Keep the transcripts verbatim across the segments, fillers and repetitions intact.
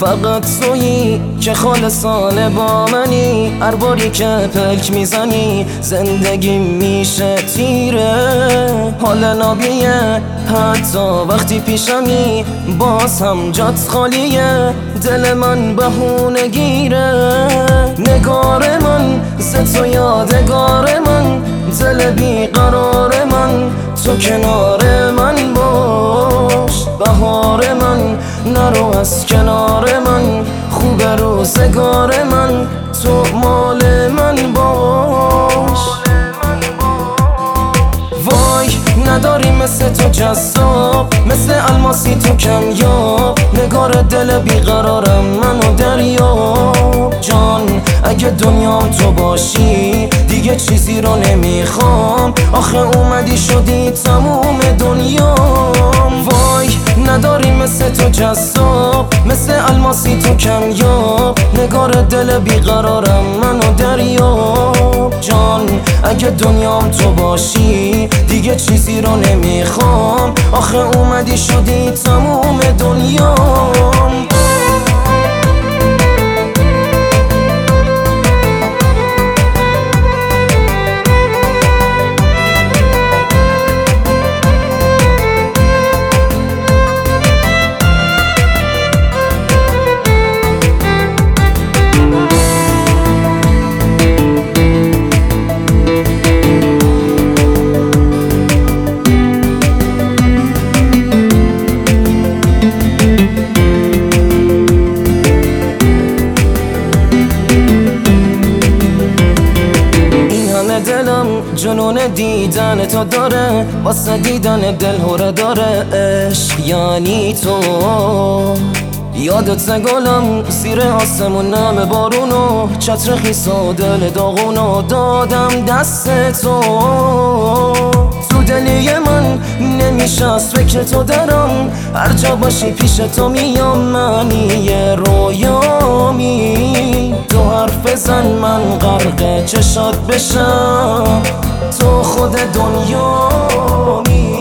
فقط تویی که خالصانه با منی، هر باری که پلک میزنی زندگی میشه تیره. حال نابیه حتی وقتی پیشمی، باز هم جات خالیه، دل من بهونه گیره. نگار من ز تو یادگار من، دل بیقرار من تو کنار من باش. بهار من نرو از کنار من، خوب روزگار من تو مال من باش. وای نداری مثل تو جذاب، مثل الماسی تو کمیاب، نگار دل بیقرارم منو دریاب. جان اگه دنیام تو باشی دیگه چیزی رو نمیخوام، آخه اومدی شدی تموم دنیام. وای نداری مثل تو جذاب، مثل الماسی تو کمیاب، نگار دل بیقرارم منو دریاب. جان اگه دنیام تو باشی دیگه چیزی رو نمیخوام، آخه اومدی شدی تموم دنیام. دلم جنون دیدن تو داره، واسه دیدن دل هره داره. عشق یعنی تو یادت گلم زیر آسمونم بارونو، چتر خیس و دل داغونو دادم دست تو. تو دلی من نمیشه از فکر تو درم، هر جا باشی پیش تو میام، منی یه رویامی. تو حرف بزن من غرق چشات بشم، تو خود دنیامی.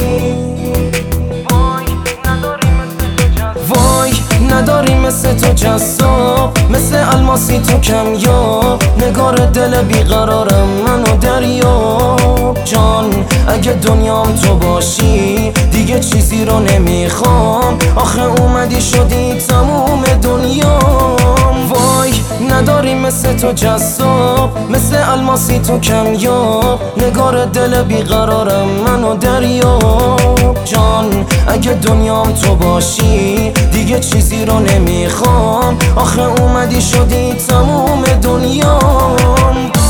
وای نداری مثل تو جذاب، مثل الماسی تو کمیاب، نگار دل بیقرارم منو دریاب. جان اگه دنیام تو باشی دیگه چیزی رو نمیخوام، آخه اومدی شدی تموم دنیام. وای نداری مثل تو جذاب، مثل الماسی تو کمیاب، نگار دل بیقرارم منو دریاب. جان اگه دنیام تو باشی دیگه چیزی رو نمیخوام، آخه اومدی شدی تموم دنیام.